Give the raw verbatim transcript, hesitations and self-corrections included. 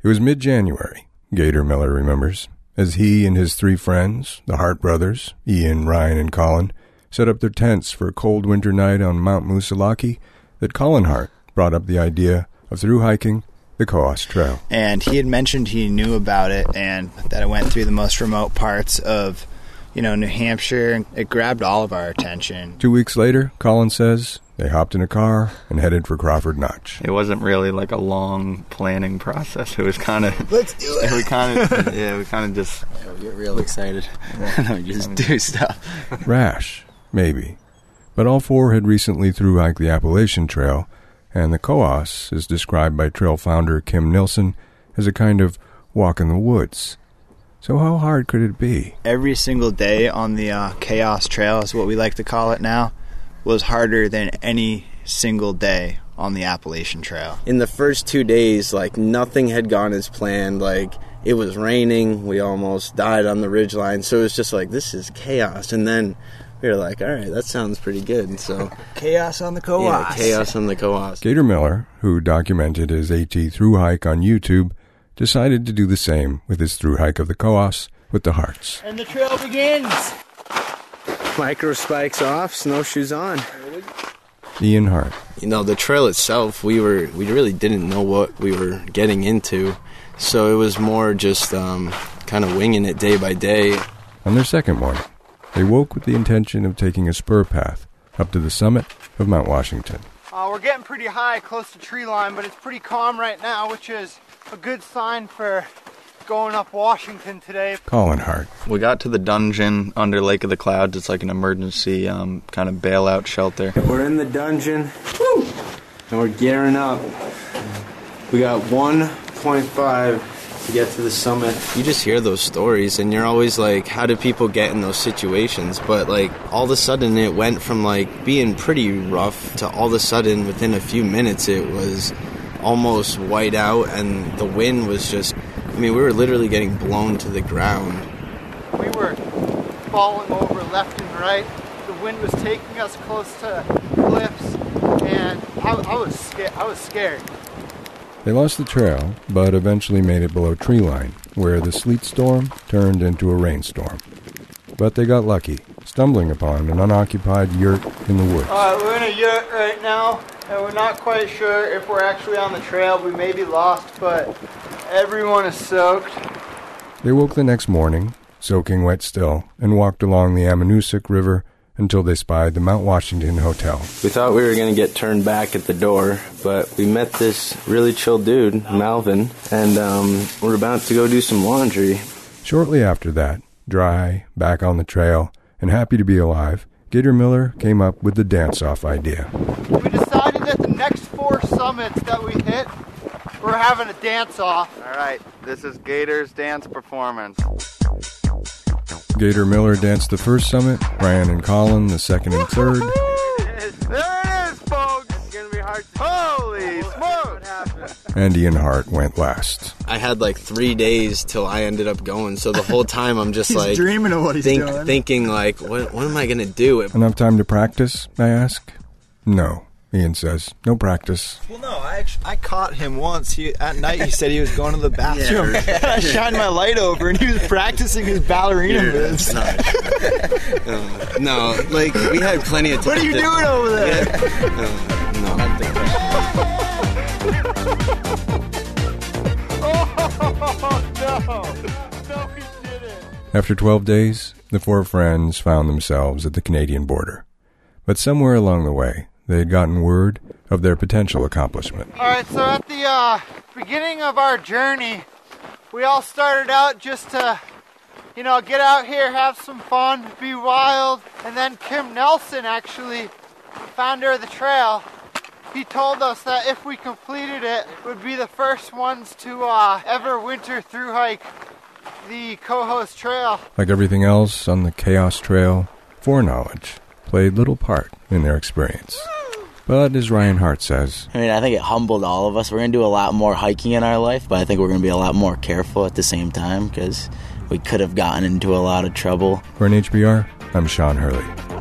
It was mid-January, Gator Miller remembers, as he and his three friends, the Hart brothers, Ian, Ryan, and Colin, set up their tents for a cold winter night on Mount Moosilauke, that Colin Hart brought up the idea of thru-hiking the Coos Trail. And he had mentioned he knew about it and that it went through the most remote parts of, you know, New Hampshire. It grabbed all of our attention. Two weeks later, Colin says, they hopped in a car and headed for Crawford Notch. It wasn't really like a long planning process. It was kind of... Let's do it! We kind of, yeah, we kind of just... Yeah, we get real excited. And we just do stuff. Rash, maybe. But all four had recently thru-hiked the Appalachian Trail, and the Coos is described by trail founder Kim Nilsson as a kind of walk in the woods. So how hard could it be? Every single day on the uh, Chaos Trail, is what we like to call it now, was harder than any single day on the Appalachian Trail. In the first two days, like, nothing had gone as planned. Like, it was raining. We almost died on the ridgeline. So it was just like, this is chaos. And then we were like, all right, that sounds pretty good. So chaos on the Coos. Yeah, chaos on the Coos. Gator Miller, who documented his AT thru-hike on YouTube, decided to do the same with his thru-hike of the Coos with the Harts. And the trail begins. Micro spikes off, snowshoes on. Ian Hart. You know, the trail itself, we were we really didn't know what we were getting into. So it was more just um, kind of winging it day by day. On their second morning, they woke with the intention of taking a spur path up to the summit of Mount Washington. Uh, we're getting pretty high, close to tree line, but it's pretty calm right now, which is a good sign for going up Washington today. Colin Hart. We got to the dungeon under Lake of the Clouds. It's like an emergency um, kind of bailout shelter. We're in the dungeon, Woo! And we're gearing up. We got one point five to get to the summit. You just hear those stories, and you're always like, how do people get in those situations? But, like, all of a sudden it went from, like, being pretty rough to all of a sudden, within a few minutes, it was almost white out, and the wind was just... I mean, we were literally getting blown to the ground. We were falling over left and right. The wind was taking us close to cliffs, and I, I was scared. I was scared. They lost the trail, but eventually made it below tree line, where the sleet storm turned into a rainstorm. But they got lucky, stumbling upon an unoccupied yurt in the woods. Uh, we're in a yurt right now, and we're not quite sure if we're actually on the trail. We may be lost, but everyone is soaked. They woke the next morning, soaking wet still, and walked along the Ammonoosuc River until they spied the Mount Washington Hotel. We thought we were going to get turned back at the door, but we met this really chill dude, Malvin, and um, we're about to go do some laundry. Shortly after that, dry, back on the trail, and happy to be alive, Gator Miller came up with the dance-off idea. We decided that the next four summits that we hit, we're having a dance-off. All right, this is Gator's dance performance. Gator Miller danced the first summit, Ryan and Colin the second and third. There it is, folks! It's gonna be hard to... Holy smokes! And Ian Hart went last. I had like three days till I ended up going, so the whole time I'm just he's like... dreaming of what he's think, doing. Thinking like, what, what am I going to do? Enough time to practice, I ask? No, Ian says. No practice. Well, no, I actually, I caught him once. He, at night, he said he was going to the bathroom. Yeah. And I shined my light over, and he was practicing his ballerina moves. uh, no, like, we had plenty of time. What are you to, doing over there? Uh, no, not the Oh, no! No, we didn't! After twelve days, the four friends found themselves at the Canadian border. But somewhere along the way, they had gotten word of their potential accomplishment. Alright, so at the uh, beginning of our journey, we all started out just to, you know, get out here, have some fun, be wild. And then Kim Nelson, actually, founder of the trail, he told us that if we completed it, we'd be the first ones to uh, ever winter through hike the Coos Trail. Like everything else on the Chaos Trail, foreknowledge played little part in their experience. But as Ryan Hart says, I mean, I think it humbled all of us. We're going to do a lot more hiking in our life, but I think we're going to be a lot more careful at the same time because we could have gotten into a lot of trouble. For N H B R, I'm Sean Hurley.